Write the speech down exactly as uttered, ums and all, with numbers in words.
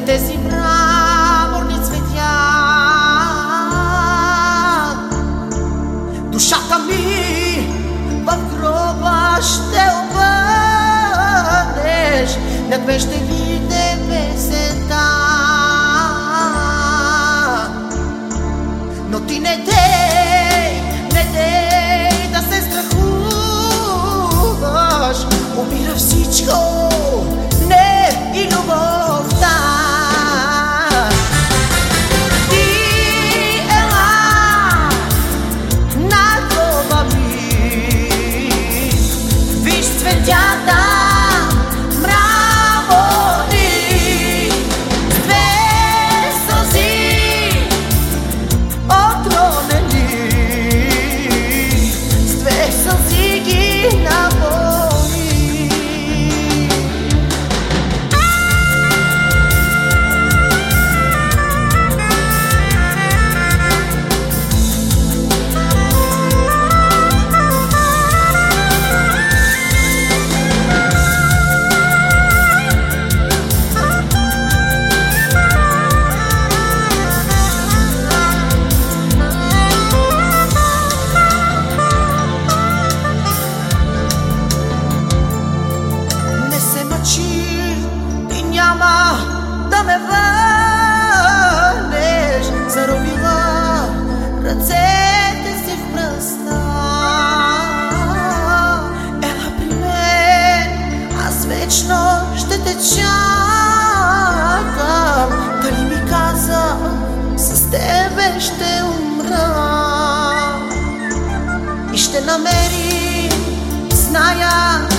след тези мраморни цветя. Душата ми в гроба ще обърнеш, над мен ще виде песента. Но ти не дей, не дей да се страхуваш, умира всичко, не и любовта. Ти ела на гроба ми, виж цветята мраморни, с две сълзи отронени, с две сълзи ги напои. Ти няма да ме върнеш, заровила ръцете си в пръста. Ела при мен, аз вечно ще те чакам. Дали ми каза, с тебе ще умра и ще намерим, зная,